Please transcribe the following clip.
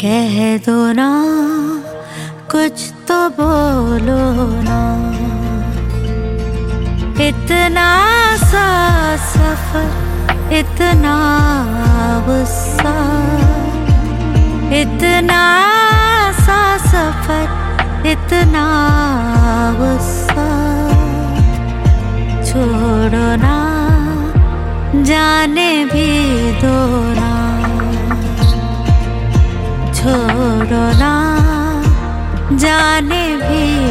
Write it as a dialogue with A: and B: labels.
A: कह दो ना, कुछ तो बोलो ना। इतना सा सफर, इतना गुस्सा, इतना सा सफर, इतना गुस्सा। छोड़ो ना, जाने भी दो ना। छोड़ो ना, जाने भी